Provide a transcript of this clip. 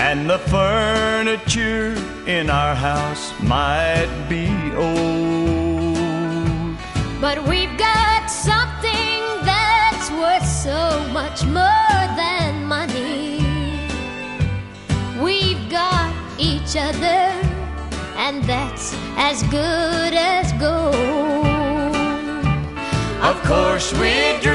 and the furniture in our house might be old, but we've got something that's worth so much more than money. We've got each other, and that's as good as gold. Of course we dream